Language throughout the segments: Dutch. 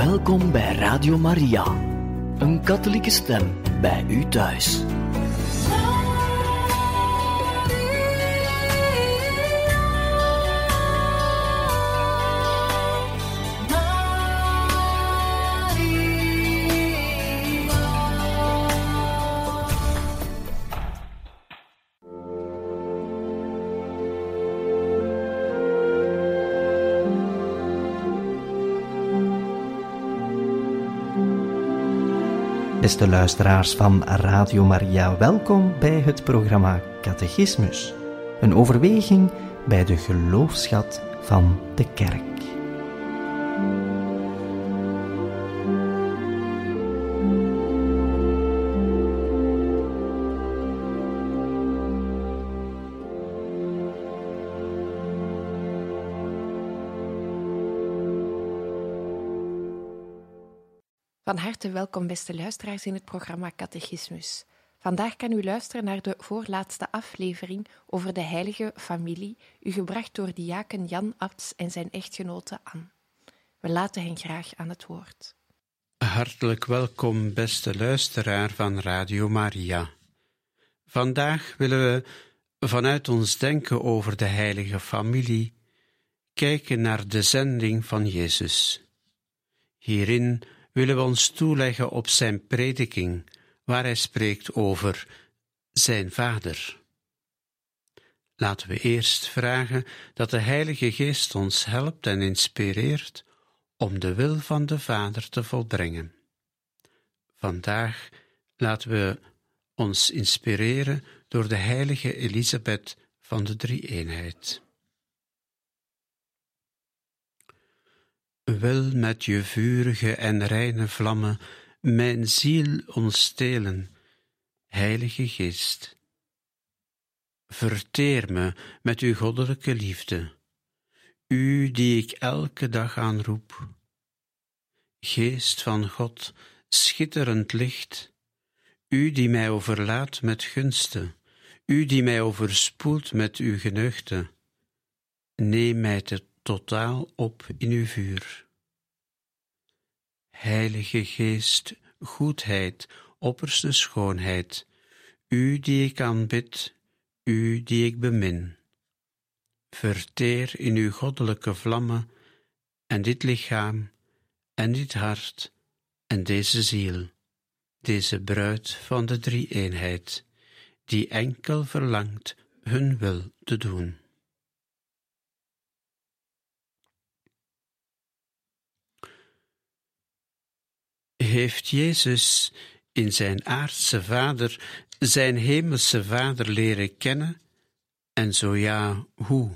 Welkom bij Radio Maria, een katholieke stem bij u thuis. Beste luisteraars van Radio Maria, welkom bij het programma Catechismus. Een overweging bij de geloofsschat van de Kerk. Van harte welkom, beste luisteraars, in het programma Catechismus. Vandaag kan u luisteren naar de voorlaatste aflevering over de heilige familie, u gebracht door diaken Jan Abts en zijn echtgenote Anne. We laten hen graag aan het woord. Hartelijk welkom, beste luisteraar van Radio Maria. Vandaag willen we vanuit ons denken over de heilige familie kijken naar de zending van Jezus. Hierin willen we ons toeleggen op zijn prediking, waar hij spreekt over zijn Vader. Laten we eerst vragen dat de Heilige Geest ons helpt en inspireert om de wil van de Vader te volbrengen. Vandaag laten we ons inspireren door de heilige Elisabeth van de Drie-eenheid. Wil met je vurige en reine vlammen mijn ziel ontstelen, Heilige Geest. Verteer me met uw goddelijke liefde, u die ik elke dag aanroep. Geest van God, schitterend licht, u die mij overlaadt met gunsten, u die mij overspoelt met uw geneuchten, neem mij totaal op in uw vuur. Heilige Geest, goedheid, opperste schoonheid, u die ik aanbid, u die ik bemin. Verteer in uw goddelijke vlammen en dit lichaam en dit hart en deze ziel, deze bruid van de Drie-eenheid, die enkel verlangt hun wil te doen. Heeft Jezus in zijn aardse Vader zijn hemelse Vader leren kennen? En zo ja, hoe?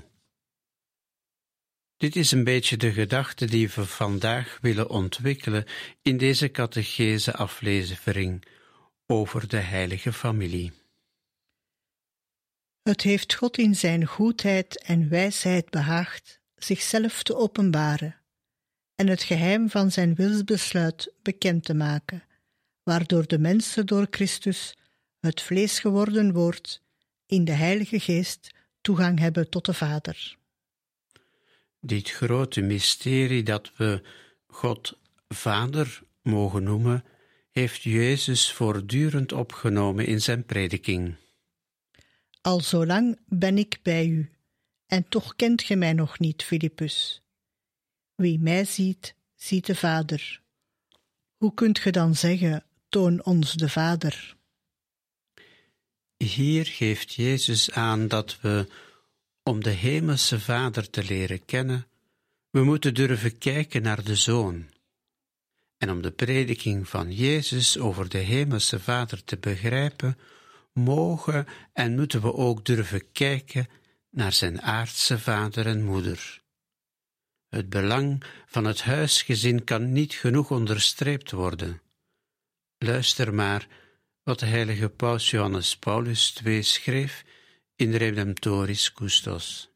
Dit is een beetje de gedachte die we vandaag willen ontwikkelen in deze catechese aflevering over de heilige familie. Het heeft God in zijn goedheid en wijsheid behaagd zichzelf te openbaren en het geheim van zijn wilsbesluit bekend te maken, waardoor de mensen door Christus, het vlees geworden woord, in de Heilige Geest toegang hebben tot de Vader. Dit grote mysterie dat we God Vader mogen noemen, heeft Jezus voortdurend opgenomen in zijn prediking. Al zo lang ben ik bij u, en toch kent ge mij nog niet, Filippus. Wie mij ziet, ziet de Vader. Hoe kunt ge dan zeggen, toon ons de Vader? Hier geeft Jezus aan dat we, om de hemelse Vader te leren kennen, we moeten durven kijken naar de Zoon. En om de prediking van Jezus over de hemelse Vader te begrijpen, mogen en moeten we ook durven kijken naar zijn aardse vader en moeder. Het belang van het huisgezin kan niet genoeg onderstreept worden. Luister maar wat de heilige paus Johannes Paulus II schreef in Redemptoris Custos.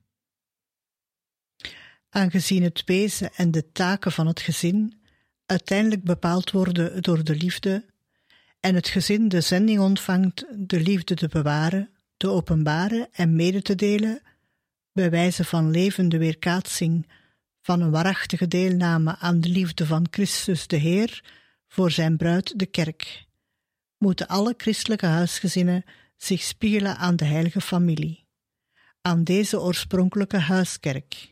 Aangezien het wezen en de taken van het gezin uiteindelijk bepaald worden door de liefde en het gezin de zending ontvangt de liefde te bewaren, te openbaren en mede te delen, bij wijze van levende weerkaatsing van een waarachtige deelname aan de liefde van Christus de Heer voor zijn bruid de kerk, moeten alle christelijke huisgezinnen zich spiegelen aan de heilige familie, aan deze oorspronkelijke huiskerk.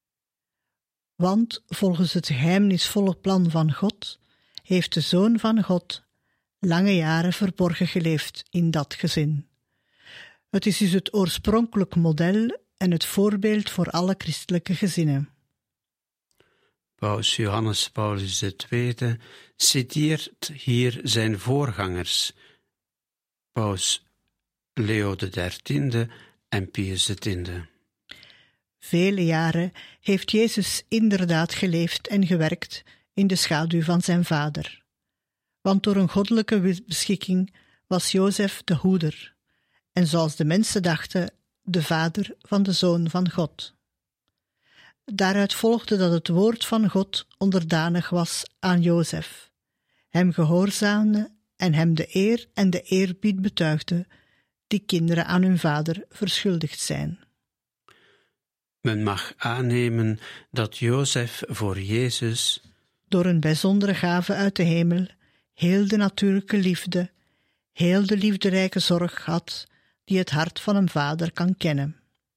Want volgens het geheimnisvolle plan van God heeft de Zoon van God lange jaren verborgen geleefd in dat gezin. Het is dus het oorspronkelijk model en het voorbeeld voor alle christelijke gezinnen. Paus Johannes Paulus II citeert hier zijn voorgangers, Paus Leo XIII en Pius X. Vele jaren heeft Jezus inderdaad geleefd en gewerkt in de schaduw van zijn vader. Want door een goddelijke beschikking was Jozef de hoeder, en zoals de mensen dachten, de vader van de Zoon van God. Daaruit volgde dat het woord van God onderdanig was aan Jozef, hem gehoorzaamde en hem de eer en de eerbied betuigde die kinderen aan hun vader verschuldigd zijn. Men mag aannemen dat Jozef voor Jezus, door een bijzondere gave uit de hemel, heel de natuurlijke liefde, heel de liefderijke zorg had die het hart van een vader kan kennen.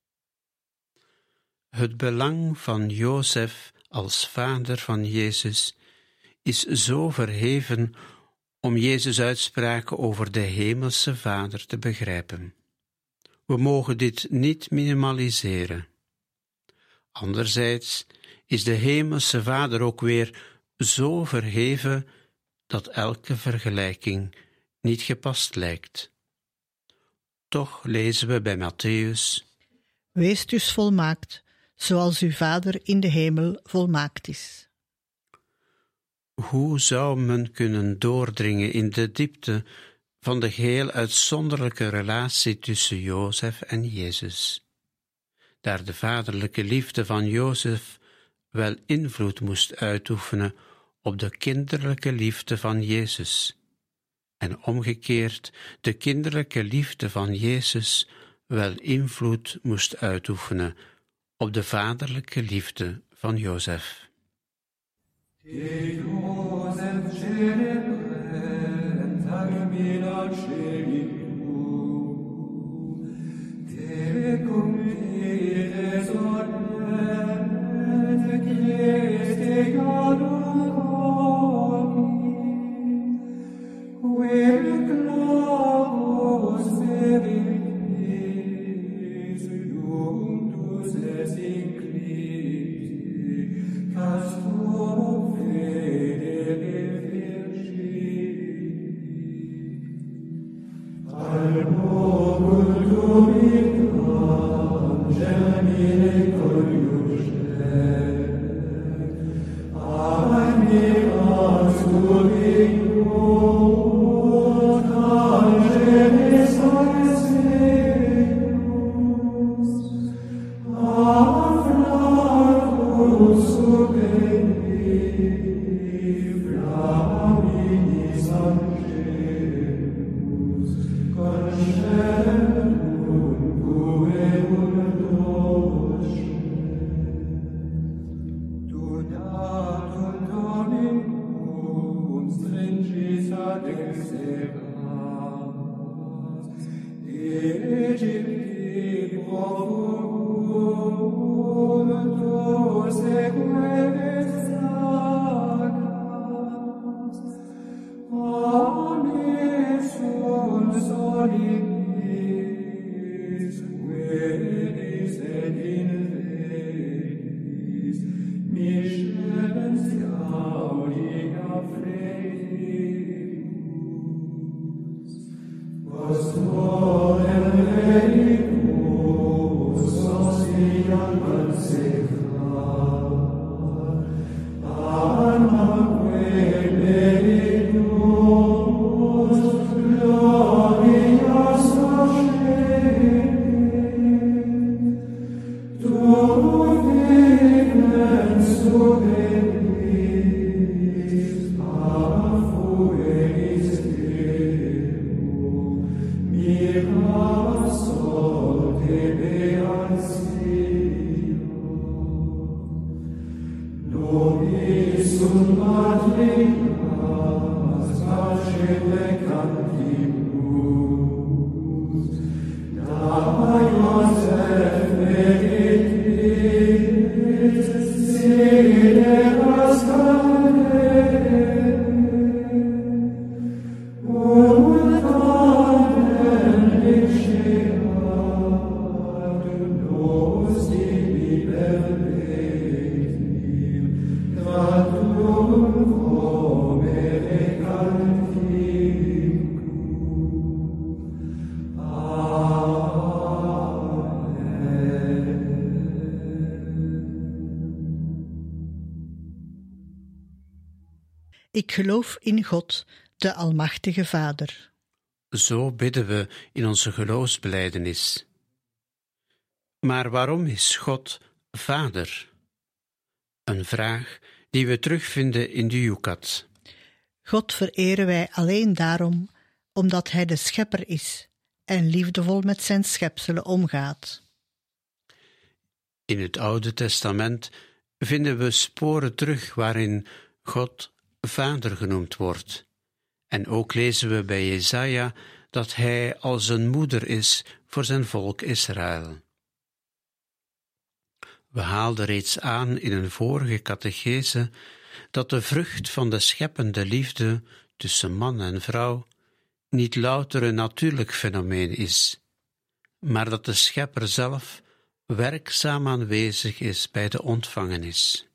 Het belang van Jozef als vader van Jezus is zo verheven om Jezus' uitspraken over de hemelse Vader te begrijpen. We mogen dit niet minimaliseren. Anderzijds is de hemelse Vader ook weer zo verheven dat elke vergelijking niet gepast lijkt. Toch lezen we bij Mattheüs: Wees dus volmaakt, zoals uw Vader in de hemel volmaakt is. Hoe zou men kunnen doordringen in de diepte van de geheel uitzonderlijke relatie tussen Jozef en Jezus? Daar de vaderlijke liefde van Jozef wel invloed moest uitoefenen op de kinderlijke liefde van Jezus, en omgekeerd de kinderlijke liefde van Jezus wel invloed moest uitoefenen op de vaderlijke liefde van Jozef. Ik geloof in God, de Almachtige Vader. Zo bidden we in onze geloofsbelijdenis. Maar waarom is God Vader? Een vraag die we terugvinden in de Yucat. God vereren wij alleen daarom, omdat Hij de Schepper is en liefdevol met zijn schepselen omgaat. In het Oude Testament vinden we sporen terug waarin God Vader genoemd wordt. En ook lezen we bij Jesaja dat Hij als een moeder is voor zijn volk Israël. We haalden reeds aan in een vorige catechese dat de vrucht van de scheppende liefde tussen man en vrouw niet louter een natuurlijk fenomeen is, maar dat de Schepper zelf werkzaam aanwezig is bij de ontvangenis.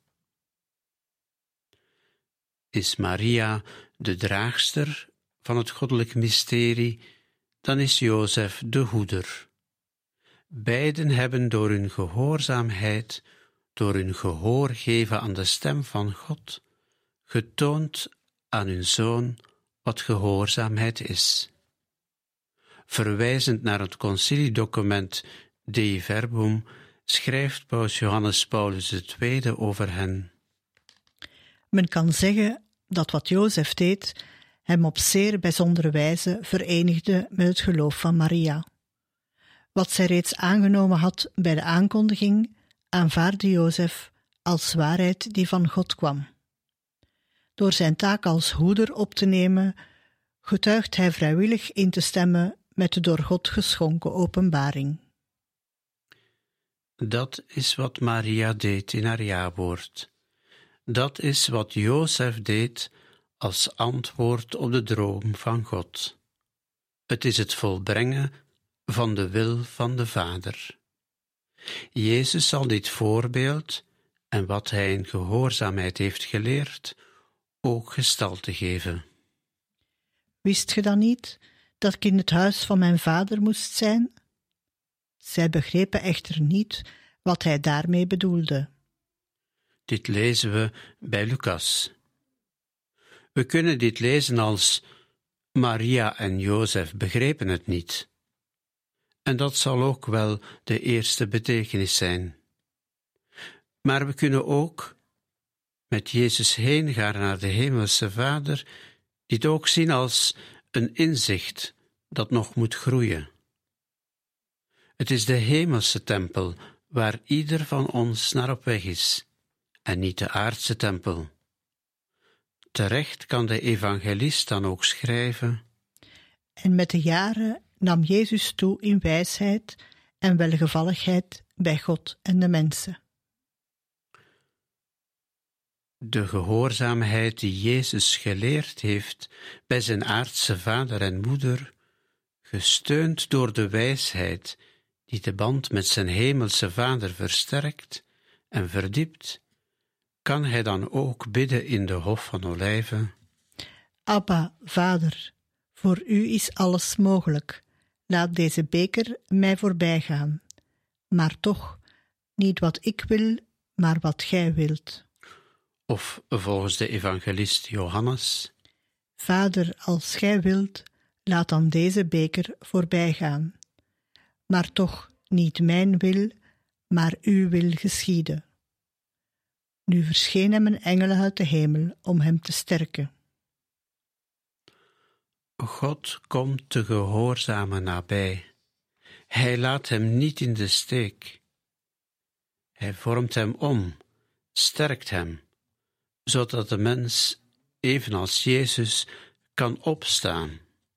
Is Maria de draagster van het goddelijk mysterie, dan is Jozef de hoeder. Beiden hebben door hun gehoorzaamheid, door hun gehoor geven aan de stem van God, getoond aan hun zoon wat gehoorzaamheid is. Verwijzend naar het conciliedocument Dei Verbum schrijft paus Johannes Paulus II over hen. Men kan zeggen dat wat Jozef deed hem op zeer bijzondere wijze verenigde met het geloof van Maria. Wat zij reeds aangenomen had bij de aankondiging, aanvaardde Jozef als waarheid die van God kwam. Door zijn taak als hoeder op te nemen, getuigt hij vrijwillig in te stemmen met de door God geschonken openbaring. Dat is wat Maria deed in haar jawoord. Dat is wat Jozef deed als antwoord op de droom van God. Het is het volbrengen van de wil van de Vader. Jezus zal dit voorbeeld en wat hij in gehoorzaamheid heeft geleerd ook gestalte geven. Wist ge dan niet dat ik in het huis van mijn vader moest zijn? Zij begrepen echter niet wat hij daarmee bedoelde. Dit lezen we bij Lucas. We kunnen dit lezen als Maria en Jozef begrepen het niet. En dat zal ook wel de eerste betekenis zijn. Maar we kunnen ook met Jezus heen gaan naar de Hemelse Vader, dit ook zien als een inzicht dat nog moet groeien. Het is de hemelse tempel waar ieder van ons naar op weg is, en niet de aardse tempel. Terecht kan de evangelist dan ook schrijven: En met de jaren nam Jezus toe in wijsheid en welgevalligheid bij God en de mensen. De gehoorzaamheid die Jezus geleerd heeft bij zijn aardse vader en moeder, gesteund door de wijsheid die de band met zijn hemelse vader versterkt en verdiept, kan hij dan ook bidden in de Hof van Olijven: Abba, Vader, voor u is alles mogelijk. Laat deze beker mij voorbijgaan. Maar toch, niet wat ik wil, maar wat gij wilt. Of volgens de evangelist Johannes: Vader, als gij wilt, laat dan deze beker voorbijgaan. Maar toch, niet mijn wil, maar uw wil geschieden. Nu verscheen hem een engel uit de hemel om hem te sterken. God komt de gehoorzame nabij. Hij laat hem niet in de steek. Hij vormt hem om, sterkt hem, zodat de mens, evenals Jezus, kan opstaan.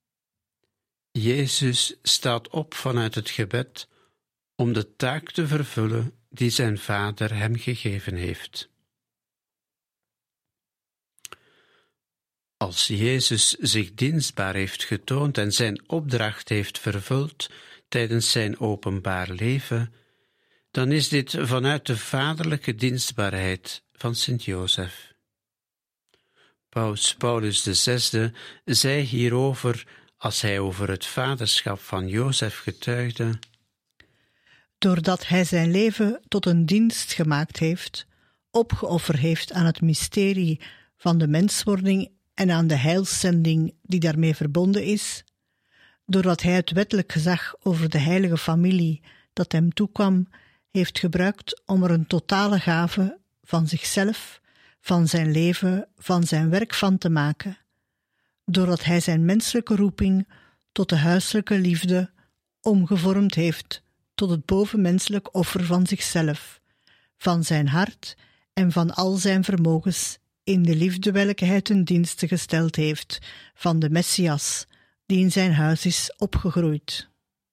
Jezus staat op vanuit het gebed om de taak te vervullen die zijn Vader hem gegeven heeft. Als Jezus zich dienstbaar heeft getoond en zijn opdracht heeft vervuld tijdens zijn openbaar leven, dan is dit vanuit de vaderlijke dienstbaarheid van Sint-Jozef. Paus Paulus VI zei hierover, als hij over het vaderschap van Jozef getuigde: doordat hij zijn leven tot een dienst gemaakt heeft, opgeofferd heeft aan het mysterie van de menswording en aan de heilszending die daarmee verbonden is, doordat hij het wettelijk gezag over de heilige familie dat hem toekwam, heeft gebruikt om er een totale gave van zichzelf, van zijn leven, van zijn werk van te maken, doordat hij zijn menselijke roeping tot de huiselijke liefde omgevormd heeft tot het bovenmenselijk offer van zichzelf, van zijn hart en van al zijn vermogens in de liefde welke hij ten dienste gesteld heeft van de Messias, die in zijn huis is opgegroeid.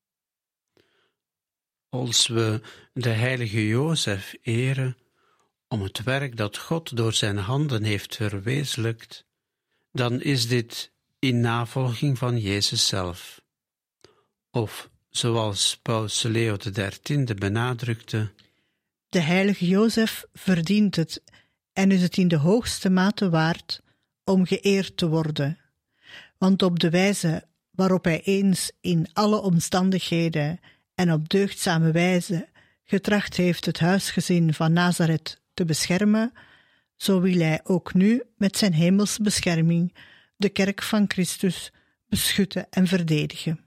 Als we de heilige Jozef eren om het werk dat God door zijn handen heeft verwezenlijkt, dan is dit in navolging van Jezus zelf. Of, zoals Paus Leo XIII benadrukte: de heilige Jozef verdient het en is het in de hoogste mate waard om geëerd te worden, want op de wijze waarop hij eens in alle omstandigheden en op deugdzame wijze getracht heeft het huisgezin van Nazareth te beschermen, zo wil hij ook nu met zijn hemelse bescherming de kerk van Christus beschutten en verdedigen.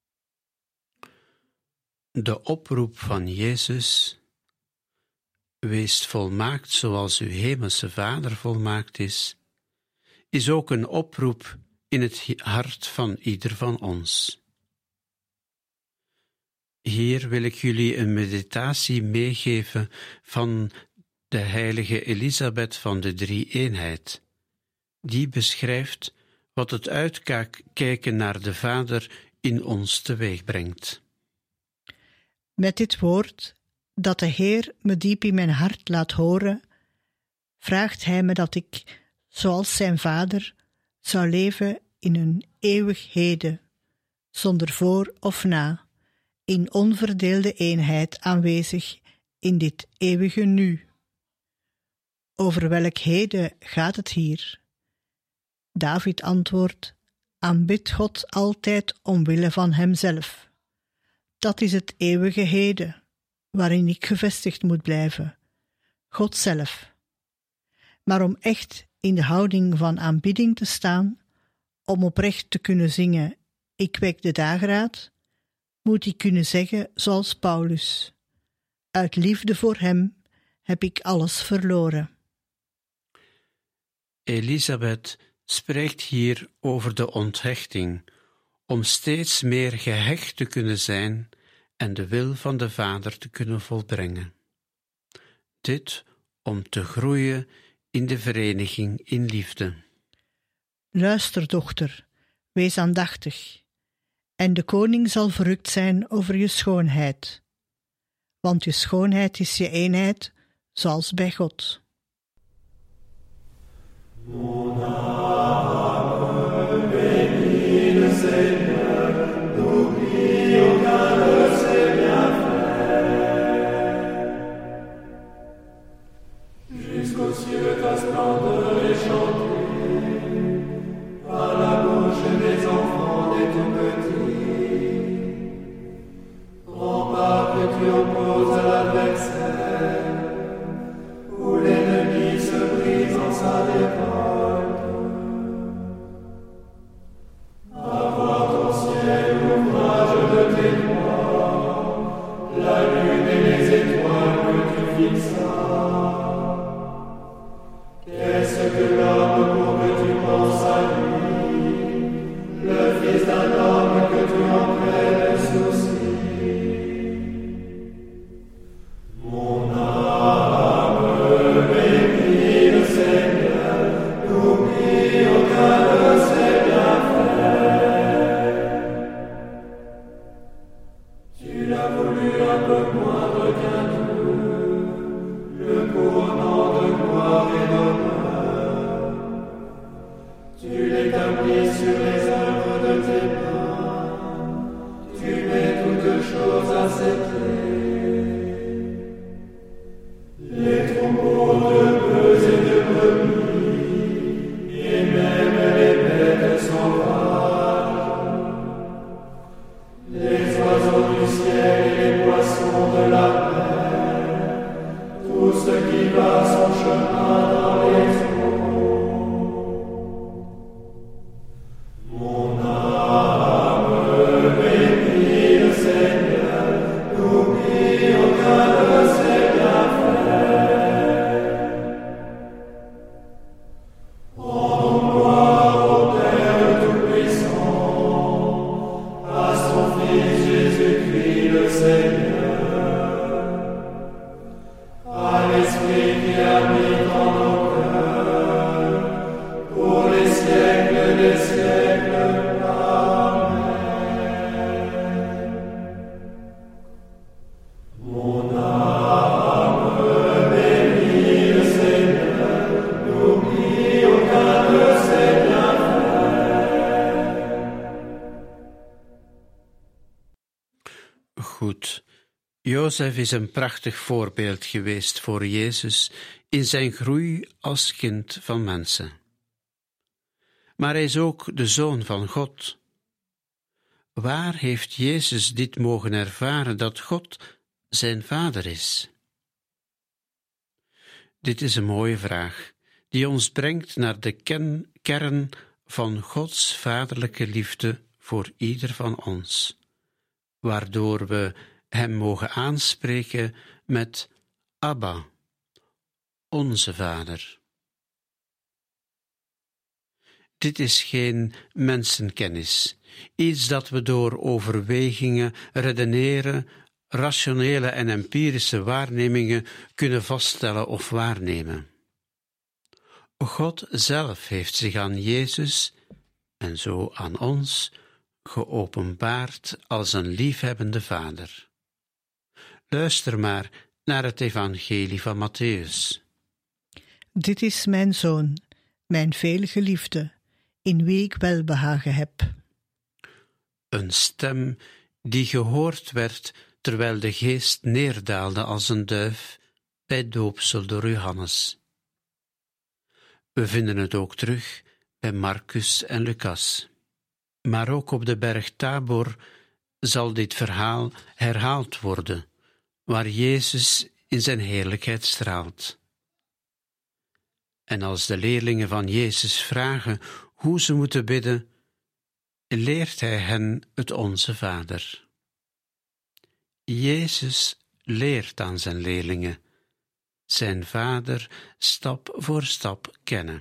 De oproep van Jezus: wees volmaakt zoals uw hemelse Vader volmaakt is ook een oproep in het hart van ieder van ons. Hier wil ik jullie een meditatie meegeven van de heilige Elisabeth van de Drie-eenheid. Die beschrijft wat het uitkijken naar de Vader in ons teweeg brengt. Met dit woord, dat de Heer me diep in mijn hart laat horen, vraagt Hij me dat ik, zoals zijn Vader, zou leven in een eeuwig heden, zonder voor of na, in onverdeelde eenheid aanwezig in dit eeuwige nu. Over welk heden gaat het hier? David antwoordt: aanbid God altijd omwille van Hemzelf. Dat is het eeuwige heden, waarin ik gevestigd moet blijven, God zelf. Maar om echt in de houding van aanbidding te staan, om oprecht te kunnen zingen: ik wek de dageraad, moet ik kunnen zeggen zoals Paulus: uit liefde voor Hem heb ik alles verloren. Elisabeth spreekt hier over de onthechting, om steeds meer gehecht te kunnen zijn en de wil van de Vader te kunnen volbrengen. Dit om te groeien in de vereniging in liefde. Luister, dochter, wees aandachtig, en de koning zal verrukt zijn over je schoonheid, want je schoonheid is je eenheid, zoals bij God. Qu'est-ce que l'homme Jozef is een prachtig voorbeeld geweest voor Jezus in zijn groei als kind van mensen. Maar hij is ook de Zoon van God. Waar heeft Jezus dit mogen ervaren dat God zijn Vader is? Dit is een mooie vraag die ons brengt naar de kern van Gods vaderlijke liefde voor ieder van ons, waardoor we Hem mogen aanspreken met Abba, onze Vader. Dit is geen mensenkennis, iets dat we door overwegingen, redeneren, rationele en empirische waarnemingen kunnen vaststellen of waarnemen. God zelf heeft zich aan Jezus, en zo aan ons, geopenbaard als een liefhebbende Vader. Luister maar naar het evangelie van Mattheüs. Dit is mijn Zoon, mijn veelgeliefde, in wie ik welbehagen heb. Een stem die gehoord werd terwijl de Geest neerdaalde als een duif bij doopsel door Johannes. We vinden het ook terug bij Marcus en Lucas. Maar ook op de berg Tabor zal dit verhaal herhaald worden, waar Jezus in zijn heerlijkheid straalt. En als de leerlingen van Jezus vragen hoe ze moeten bidden, leert hij hen het Onze Vader. Jezus leert aan zijn leerlingen zijn Vader stap voor stap kennen.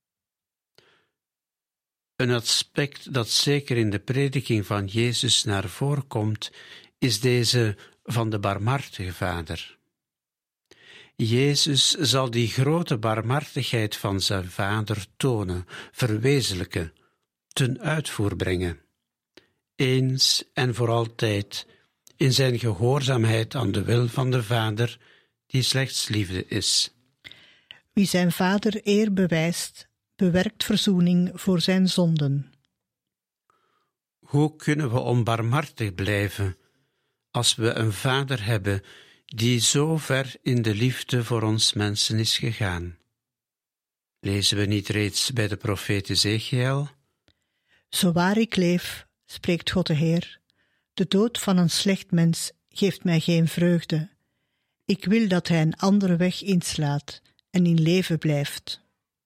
Een aspect dat zeker in de prediking van Jezus naar voren komt, is deze van de barmhartige Vader. Jezus zal die grote barmhartigheid van zijn Vader tonen, verwezenlijken, ten uitvoer brengen, eens en voor altijd, in zijn gehoorzaamheid aan de wil van de Vader, die slechts liefde is. Wie zijn Vader eer bewijst, bewerkt verzoening voor zijn zonden. Hoe kunnen we onbarmhartig blijven als we een Vader hebben die zo ver in de liefde voor ons mensen is gegaan? Lezen we niet reeds bij de profeet Ezechiël? Zo waar ik leef, spreekt God de Heer, de dood van een slecht mens geeft mij geen vreugde. Ik wil dat hij een andere weg inslaat en in leven blijft.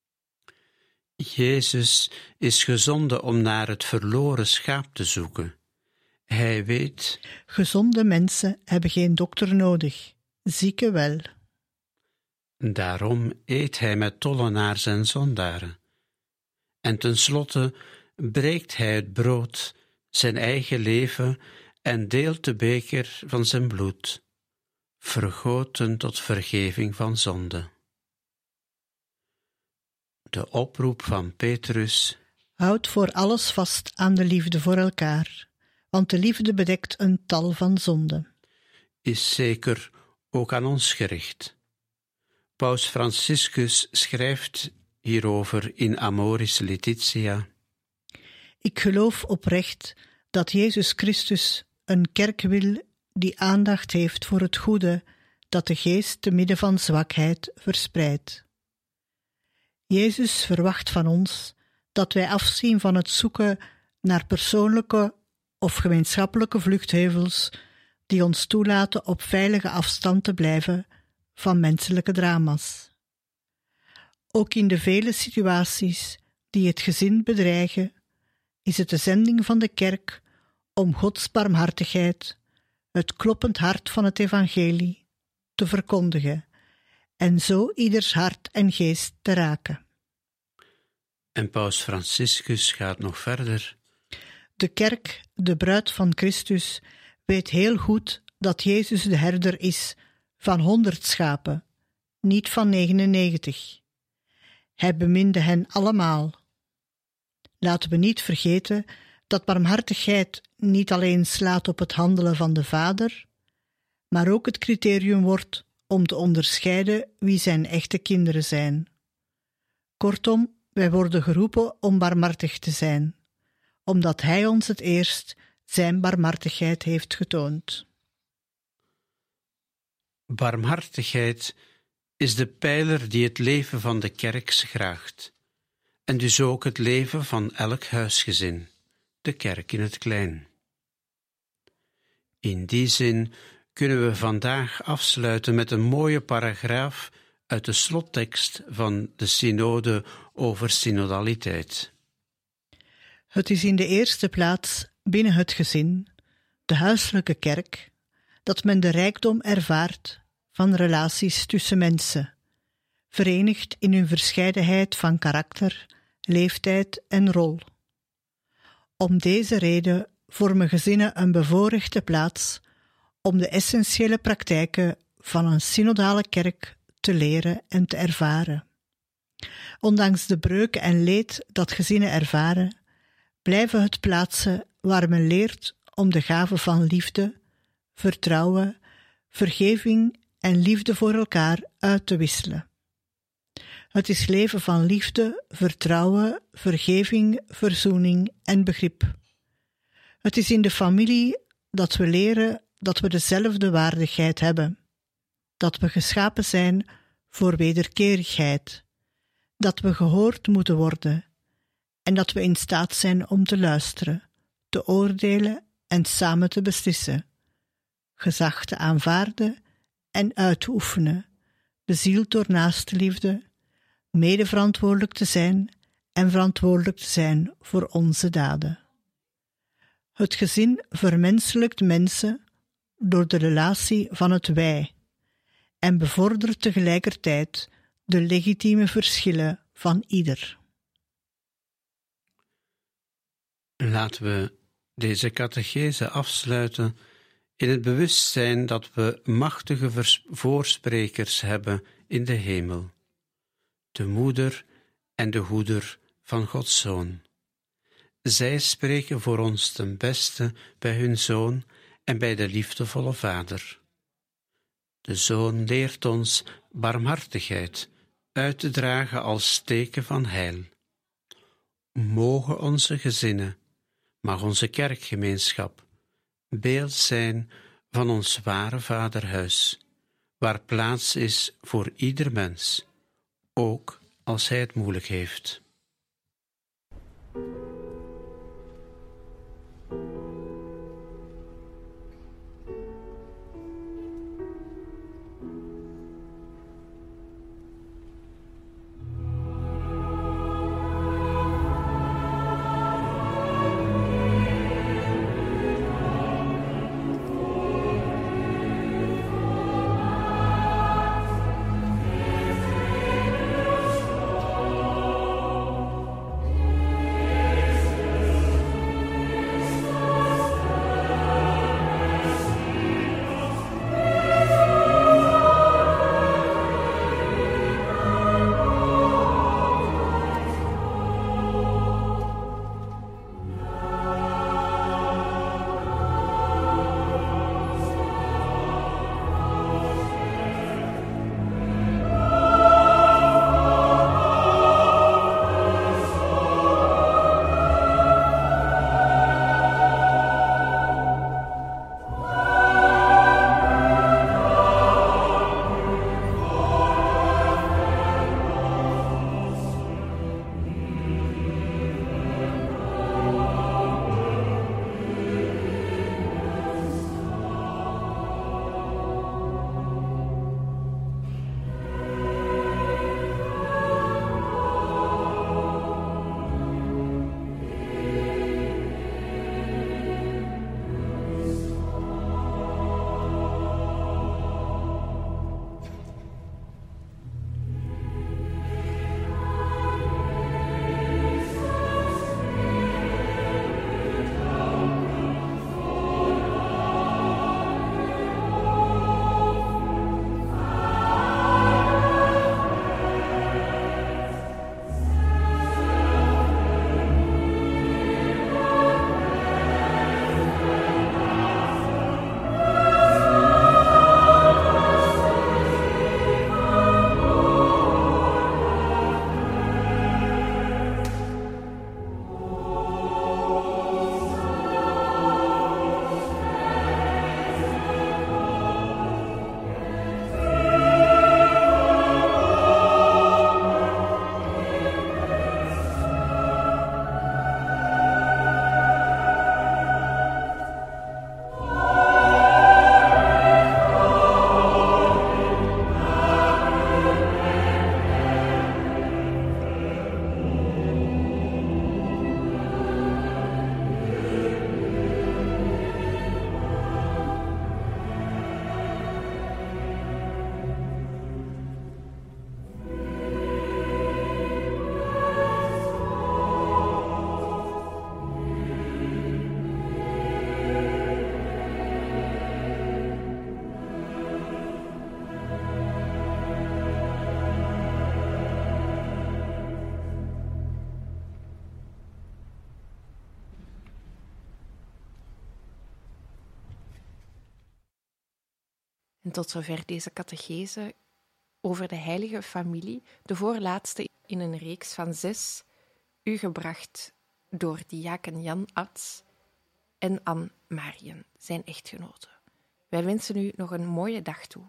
Jezus is gezonden om naar het verloren schaap te zoeken. Hij weet: gezonde mensen hebben geen dokter nodig, zieken wel. Daarom eet hij met tollenaars en zondaren. En tenslotte breekt hij het brood, zijn eigen leven, en deelt de beker van zijn bloed, vergoten tot vergeving van zonde. De oproep van Petrus: houd voor alles vast aan de liefde voor elkaar, want de liefde bedekt een tal van zonden. Is zeker ook aan ons gericht. Paus Franciscus schrijft hierover in Amoris Laetitia: ik geloof oprecht dat Jezus Christus een kerk wil die aandacht heeft voor het goede dat de geest te midden van zwakheid verspreidt. Jezus verwacht van ons dat wij afzien van het zoeken naar persoonlijke of gemeenschappelijke vluchtheuvels die ons toelaten op veilige afstand te blijven van menselijke drama's. Ook in de vele situaties die het gezin bedreigen, is het de zending van de kerk om Gods barmhartigheid, het kloppend hart van het evangelie, te verkondigen en zo ieders hart en geest te raken. En Paus Franciscus gaat nog verder. De kerk, de bruid van Christus, weet heel goed dat Jezus de herder is van 100 schapen, niet van 99. Hij beminde hen allemaal. Laten we niet vergeten dat barmhartigheid niet alleen slaat op het handelen van de Vader, maar ook het criterium wordt om te onderscheiden wie zijn echte kinderen zijn. Kortom, wij worden geroepen om barmhartig te zijn, omdat Hij ons het eerst zijn barmhartigheid heeft getoond. Barmhartigheid is de pijler die het leven van de kerk schraagt, en dus ook het leven van elk huisgezin, de kerk in het klein. In die zin kunnen we vandaag afsluiten met een mooie paragraaf uit de slottekst van de synode over synodaliteit. Het is in de eerste plaats binnen het gezin, de huiselijke kerk, dat men de rijkdom ervaart van relaties tussen mensen, verenigd in hun verscheidenheid van karakter, leeftijd en rol. Om deze reden vormen gezinnen een bevoorrechte plaats om de essentiële praktijken van een synodale kerk te leren en te ervaren. Ondanks de breuken en leed dat gezinnen ervaren, blijven het plaatsen waar men leert om de gaven van liefde, vertrouwen, vergeving en liefde voor elkaar uit te wisselen. Het is leven van liefde, vertrouwen, vergeving, verzoening en begrip. Het is in de familie dat we leren dat we dezelfde waardigheid hebben, dat we geschapen zijn voor wederkerigheid, dat we gehoord moeten worden en dat we in staat zijn om te luisteren, te oordelen en samen te beslissen, gezag te aanvaarden en uit te oefenen, bezield door naastenliefde, medeverantwoordelijk te zijn en verantwoordelijk te zijn voor onze daden. Het gezin vermenselijkt mensen door de relatie van het wij en bevordert tegelijkertijd de legitieme verschillen van ieder. Laten we deze catechese afsluiten in het bewustzijn dat we machtige voorsprekers hebben in de hemel, de moeder en de hoeder van Gods Zoon. Zij spreken voor ons ten beste bij hun Zoon en bij de liefdevolle Vader. De Zoon leert ons barmhartigheid uit te dragen als teken van heil. Mogen onze gezinnen, mag onze kerkgemeenschap beeld zijn van ons ware Vaderhuis, waar plaats is voor ieder mens, ook als hij het moeilijk heeft. En tot zover deze catechese over de heilige familie, de voorlaatste in een reeks van 6, u gebracht door diaken Jan Ats en Anne Marien, zijn echtgenote. Wij wensen u nog een mooie dag toe.